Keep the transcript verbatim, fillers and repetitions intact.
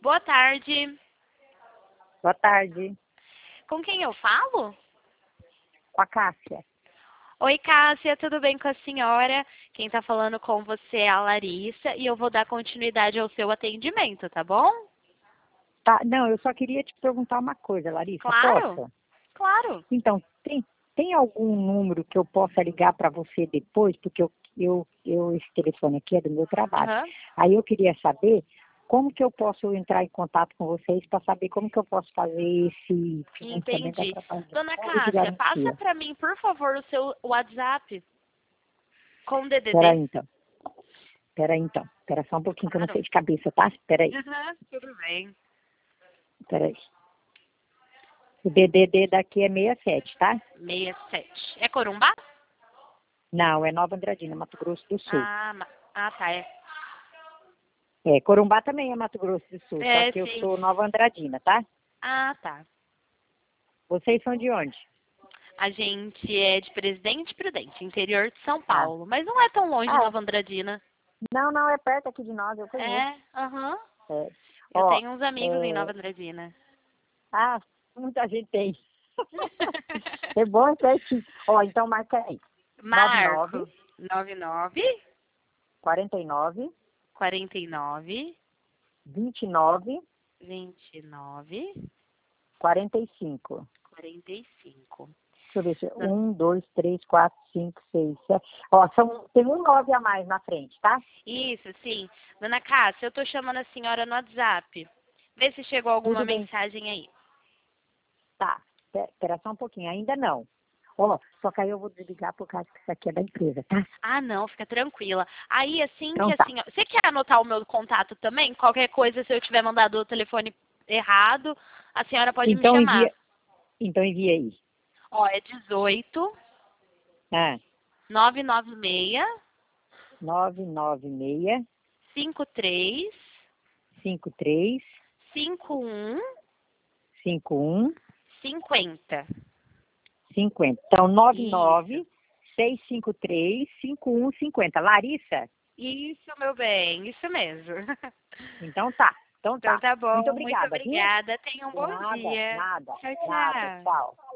boa tarde. Boa tarde. Com quem eu falo? Com a Cássia. Oi, Cássia, tudo bem com a senhora? Quem está falando com você é a Larissa e eu vou dar continuidade ao seu atendimento, tá bom? Tá, não, eu só queria te perguntar uma coisa, Larissa, Claro, posso? claro. Então, tem, tem algum número que eu possa ligar para você depois? Porque eu, eu, eu, esse telefone aqui é do meu trabalho. Aham. Aí eu queria saber como que eu posso entrar em contato com vocês para saber como que eu posso fazer esse financiamento Entendi. através de Dona fundo de Cássia, passa garantia. para mim, por favor, o seu WhatsApp com D D Peraí, D. então. Peraí, então. Espera só um pouquinho que eu não Claro. sei de cabeça, tá? Peraí, Aham, tudo bem. peraí. O D D D daqui é sessenta e sete, tá? sessenta e sete. É Corumbá? Não, é Nova Andradina, Mato Grosso do Sul. Ah, ma- ah tá. É, É, Corumbá também é Mato Grosso do Sul, só é que eu sim. sou Nova Andradina, tá? Ah, tá. Vocês são de onde? A gente é de Presidente Prudente, interior de São Ah, Paulo. Mas não é tão longe de ah, Nova Andradina. não, não, é perto aqui de nós, eu conheço. É, aham. É. Eu Ó, tenho uns amigos em é, Nova Andradina. ah, muita gente tem. É bom, é certinho. Ó, então marca aí. nove nove, Marco, nove nove, quarenta e nove, quarenta e nove, vinte e nove, vinte e nove, quarenta e cinco. quarenta e cinco. Deixa eu ver se é um, dois, três, quatro, cinco, seis, sete. Ó, são, tem um nove a mais na frente, tá? Isso, sim. Dona Cássia, eu tô chamando a senhora no WhatsApp. Vê se chegou alguma Tudo bem. mensagem aí. Tá, Pe- espera só um pouquinho, ainda não. Ó, só que aí eu vou desligar por causa que isso aqui é da empresa, tá? Ah, não, fica tranquila. Aí, assim que Então a tá. senhora... Você quer anotar o meu contato também? Qualquer coisa, se eu tiver mandado o telefone errado, a senhora pode me Então chamar. envia, então envia aí. Ó, é dezoito, Ah, nove nove seis, nove nove seis, cinco três, cinco três, cinco um, cinco um, cinquenta. cinquenta. Então, nove Isso. nove seis cinco três, cinco um cinco zero. Larissa? Isso, meu bem, isso mesmo. Então tá, então Então tá. tá Muito bom, muito obrigada, viu? obrigada. Tenha um bom Nada, dia. nada, Tchau, nada. tchau. Tchau.